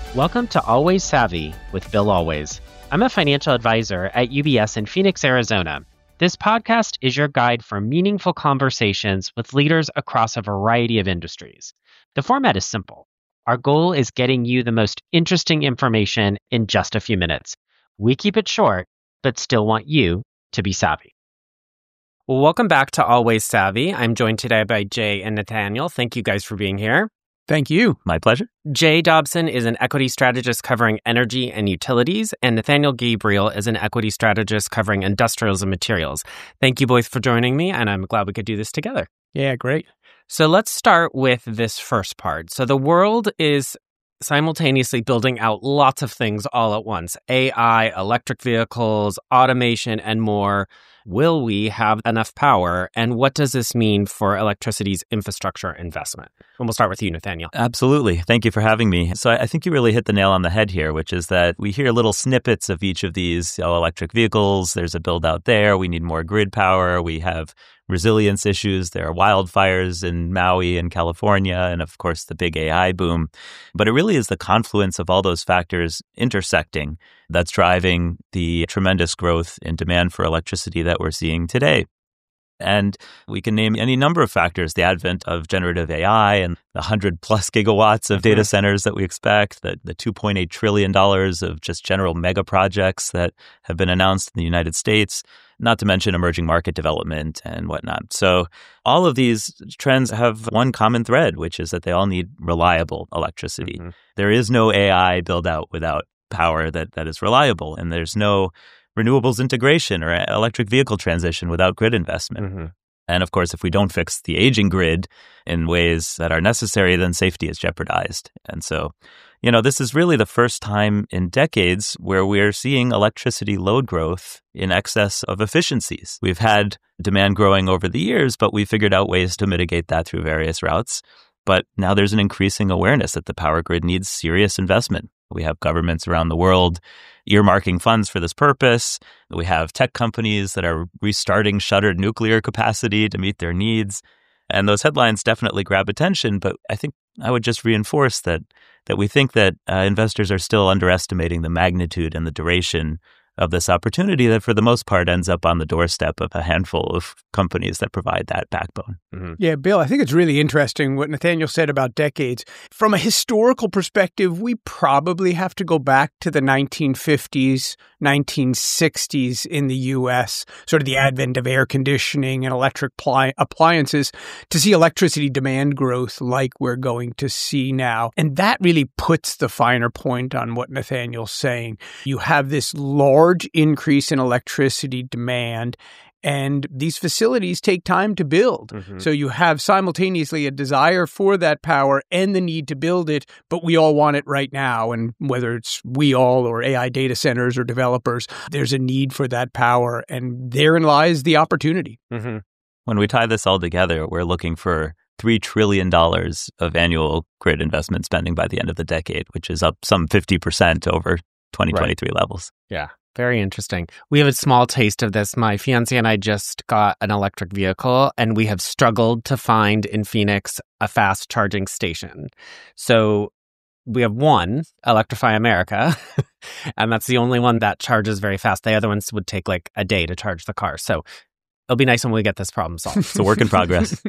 Welcome to Always Savvy with Bill Always. I'm a financial advisor at UBS in Phoenix, Arizona. This podcast is your guide for meaningful conversations with leaders across a variety of industries. The format is simple. Our goal is getting you the most interesting information in just a few minutes. We keep it short, but still want you to be savvy. Well, welcome back to Always Savvy. I'm joined today by Jay and Nathaniel. Thank you guys for being here. Thank you. My pleasure. Jay Dobson is an equity strategist covering energy and utilities, and Nathaniel Gabriel is an equity strategist covering industrials and materials. Thank you both for joining me, and I'm glad we could do this together. Yeah, great. So let's start with this first part. So the world is simultaneously building out lots of things all at once: AI, electric vehicles, automation, and more. Will we have enough power? And what does this mean for electricity's infrastructure investment? And we'll start with you, Nathaniel. Absolutely. Thank you for having me. So I think you really hit the nail on the head here, which is that we hear little snippets of each of these electric vehicles. There's a build out there. We need more grid power. We have resilience issues. There are wildfires in Maui and California, and of course the big AI boom. But it really is the confluence of all those factors intersecting that's driving the tremendous growth in demand for electricity that we're seeing today. And we can name any number of factors: the advent of generative AI and the 100 plus gigawatts of data centers that we expect, the $2.8 trillion of just general mega projects that have been announced in the United States, not to mention emerging market development and whatnot. So all of these trends have one common thread, which is that they all need reliable electricity. Mm-hmm. There is no AI build out without power that is reliable, and there's no renewables integration or electric vehicle transition without grid investment. Mm-hmm. And of course, if we don't fix the aging grid in ways that are necessary, then safety is jeopardized. And so, this is really the first time in decades where we're seeing electricity load growth in excess of efficiencies. We've had demand growing over the years, but we figured out ways to mitigate that through various routes. But now there's an increasing awareness that the power grid needs serious investment. We have governments around the world earmarking funds for this purpose. We have tech companies that are restarting shuttered nuclear capacity to meet their needs. And those headlines definitely grab attention, but I think I would just reinforce that we think that investors are still underestimating the magnitude and the duration of this opportunity that for the most part ends up on the doorstep of a handful of companies that provide that backbone. Mm-hmm. Yeah, Bill, I think it's really interesting what Nathaniel said about decades. From a historical perspective, we probably have to go back to the 1950s, 1960s in the U.S., sort of the advent of air conditioning and electric appliances, to see electricity demand growth like we're going to see now. And that really puts the finer point on what Nathaniel's saying. You have this large increase in electricity demand, and these facilities take time to build. Mm-hmm. So you have simultaneously a desire for that power and the need to build it, but we all want it right now. And whether it's we all or AI data centers or developers, there's a need for that power, and therein lies the opportunity. Mm-hmm. When we tie this all together, we're looking for $3 trillion of annual grid investment spending by the end of the decade, which is up some 50% over 2023 levels. Yeah. Very interesting. We have a small taste of this. My fiance and I just got an electric vehicle, and we have struggled to find in Phoenix a fast charging station. So we have one, Electrify America, and that's the only one that charges very fast. The other ones would take like a day to charge the car. So it'll be nice when we get this problem solved. It's a work in progress.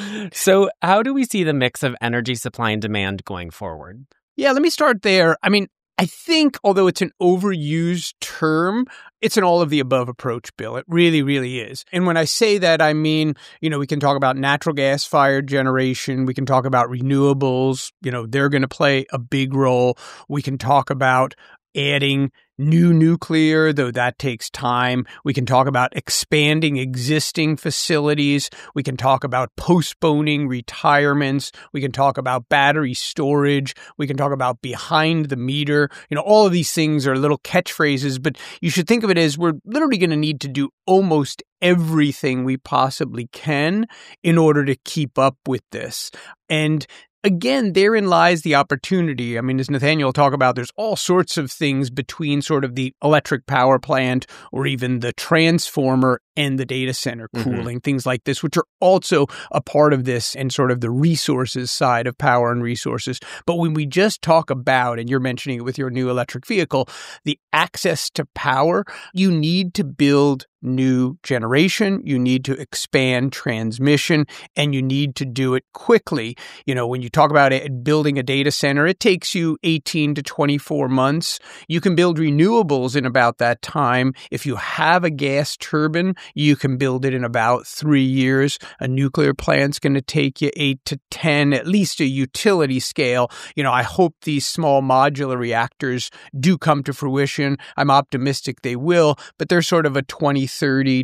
So how do we see the mix of energy supply and demand going forward? Yeah, let me start there. I think, although it's an overused term, it's an all-of-the-above approach, Bill. It really, really is. And when I say that, I mean, we can talk about natural gas-fired generation. We can talk about renewables. They're going to play a big role. We can talk about adding new nuclear, though that takes time. We can talk about expanding existing facilities. We can talk about postponing retirements. We can talk about battery storage. We can talk about behind the meter. All of these things are little catchphrases, but you should think of it as we're literally going to need to do almost everything we possibly can in order to keep up with this. And again, therein lies the opportunity. As Nathaniel will talk about, there's all sorts of things between sort of the electric power plant or even the transformer and the data center cooling, things like this, which are also a part of this and sort of the resources side of power and resources. But when we just talk about, and you're mentioning it with your new electric vehicle, the access to power, you need to build new generation, you need to expand transmission, and you need to do it quickly. You know, when you talk about it, building a data center, it takes you 18 to 24 months. You can build renewables in about that time. If you have a gas turbine, you can build it in about 3 years. A nuclear plant's going to take you 8 to 10, at least a utility scale. You know, I hope these small modular reactors do come to fruition. I'm optimistic they will, but they're sort of a 2030,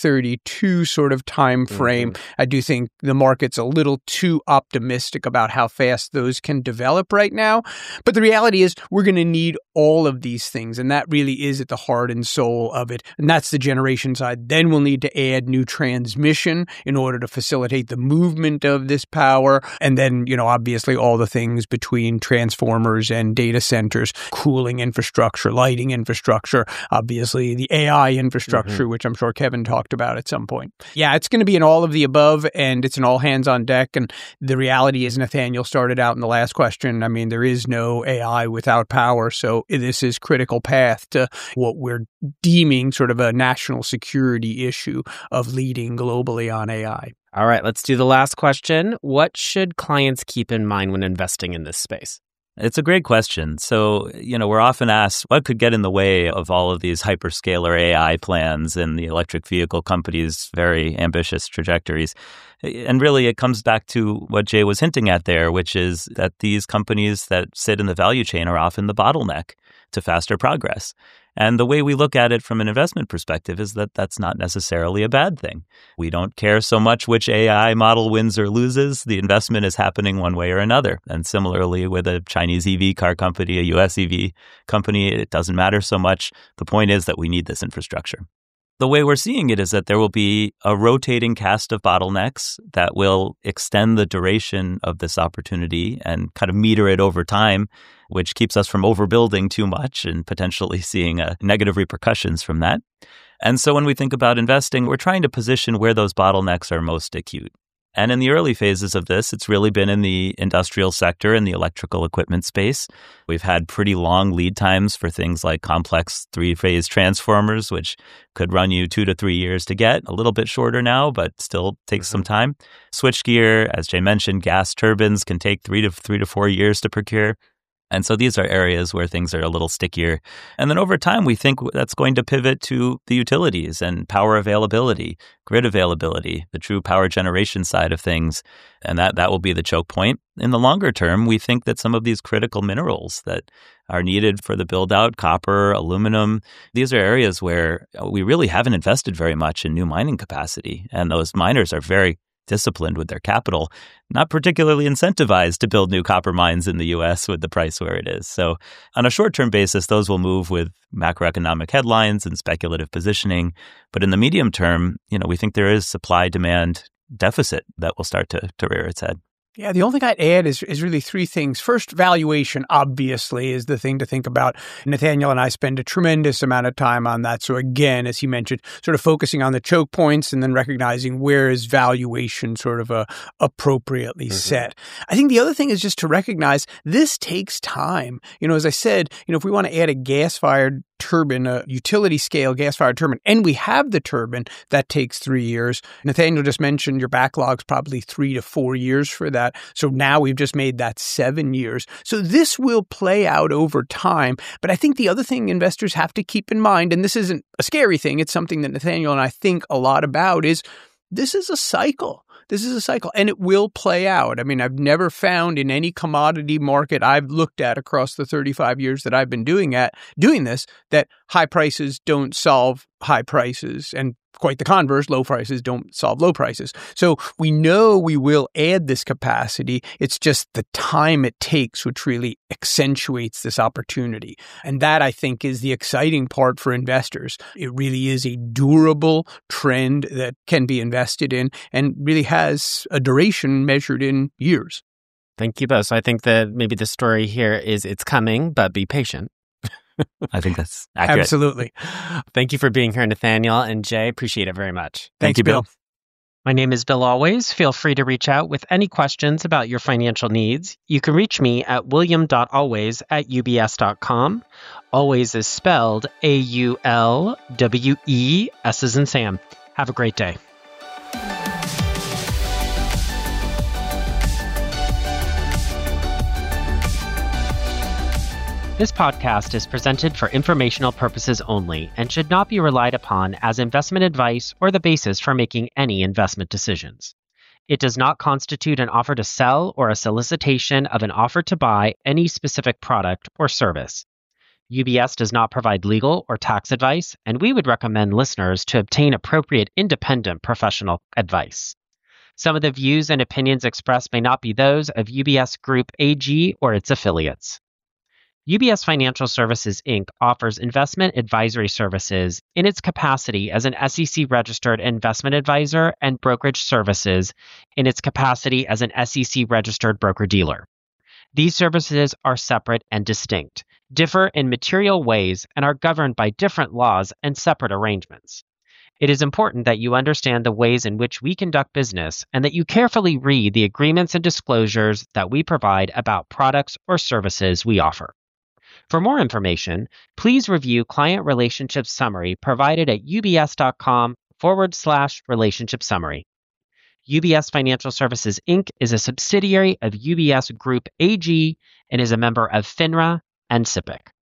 2032 sort of time frame. I do think the market's a little too optimistic about how fast those can develop right now. But the reality is we're going to need all of these things, and that really is at the heart and soul of it. And that's the generation side. Then we'll need to add new transmission in order to facilitate the movement of this power. And then, you know, obviously all the things between transformers and data centers, cooling infrastructure, lighting infrastructure, obviously the AI infrastructure, which I'm sure Kevin talked about at some point. Yeah, it's going to be an all of the above, and it's an all hands on deck. And the reality is, Nathaniel started out in the last question, I mean, there is no AI without power. So this is critical path to what we're deeming sort of a national security issue of leading globally on AI. All right, let's do the last question. What should clients keep in mind when investing in this space? It's a great question. So, you know, we're often asked what could get in the way of all of these hyperscaler AI plans and the electric vehicle companies' very ambitious trajectories. And really, it comes back to what Jay was hinting at there, which is that these companies that sit in the value chain are often the bottleneck to faster progress. And the way we look at it from an investment perspective is that that's not necessarily a bad thing. We don't care so much which AI model wins or loses. The investment is happening one way or another. And similarly with a Chinese EV car company, a US EV company, it doesn't matter so much. The point is that we need this infrastructure. The way we're seeing it is that there will be a rotating cast of bottlenecks that will extend the duration of this opportunity and kind of meter it over time, which keeps us from overbuilding too much and potentially seeing negative repercussions from that. And so when we think about investing, we're trying to position where those bottlenecks are most acute. And in the early phases of this, it's really been in the industrial sector and the electrical equipment space. We've had pretty long lead times for things like complex three-phase transformers, which could run you 2 to 3 years to get. A little bit shorter now, but still takes some time. Switchgear, as Jay mentioned, gas turbines can take 3 to 4 years to procure. And so these are areas where things are a little stickier. And then over time, we think that's going to pivot to the utilities and power availability, grid availability, the true power generation side of things. And that will be the choke point. In the longer term, we think that some of these critical minerals that are needed for the build out, copper, aluminum, these are areas where we really haven't invested very much in new mining capacity. And those miners are very disciplined with their capital, not particularly incentivized to build new copper mines in the U.S. with the price where it is. So on a short-term basis, those will move with macroeconomic headlines and speculative positioning. But in the medium term, you know, we think there is supply-demand deficit that will start to rear its head. Yeah, the only thing I'd add is really three things. First, valuation, obviously, is the thing to think about. Nathaniel and I spend a tremendous amount of time on that. So again, as he mentioned, sort of focusing on the choke points and then recognizing where is valuation sort of appropriately set. I think the other thing is just to recognize this takes time. You know, as I said, you know, if we want to add a gas-fired turbine, a utility scale gas-fired turbine, and we have the turbine, that takes 3 years. Nathaniel just mentioned your backlog's probably 3 to 4 years for that. So now we've just made that 7 years. So this will play out over time. But I think the other thing investors have to keep in mind, and this isn't a scary thing, it's something that Nathaniel and I think a lot about, is this is a cycle. This is a cycle, and it will play out. I mean, I've never found in any commodity market I've looked at across the 35 years that I've been doing this, that high prices don't solve high prices, and quite the converse, low prices don't solve low prices. So we know we will add this capacity. It's just the time it takes which really accentuates this opportunity. And that, I think, is the exciting part for investors. It really is a durable trend that can be invested in and really has a duration measured in years. Thank you both. So I think that maybe the story here is it's coming, but be patient. I think that's accurate. Absolutely. Thank you for being here, Nathaniel and Jay. Appreciate it very much. Thank you, Bill. My name is Bill Always. Feel free to reach out with any questions about your financial needs. You can reach me at william.always@ubs.com. Always is spelled AULWE, S as in Sam. Have a great day. This podcast is presented for informational purposes only and should not be relied upon as investment advice or the basis for making any investment decisions. It does not constitute an offer to sell or a solicitation of an offer to buy any specific product or service. UBS does not provide legal or tax advice, and we would recommend listeners to obtain appropriate independent professional advice. Some of the views and opinions expressed may not be those of UBS Group AG or its affiliates. UBS Financial Services, Inc. offers investment advisory services in its capacity as an SEC-registered investment advisor and brokerage services in its capacity as an SEC-registered broker-dealer. These services are separate and distinct, differ in material ways, and are governed by different laws and separate arrangements. It is important that you understand the ways in which we conduct business and that you carefully read the agreements and disclosures that we provide about products or services we offer. For more information, please review Client Relationship Summary provided at ubs.com/relationship summary. UBS Financial Services, Inc. is a subsidiary of UBS Group AG and is a member of FINRA and SIPC.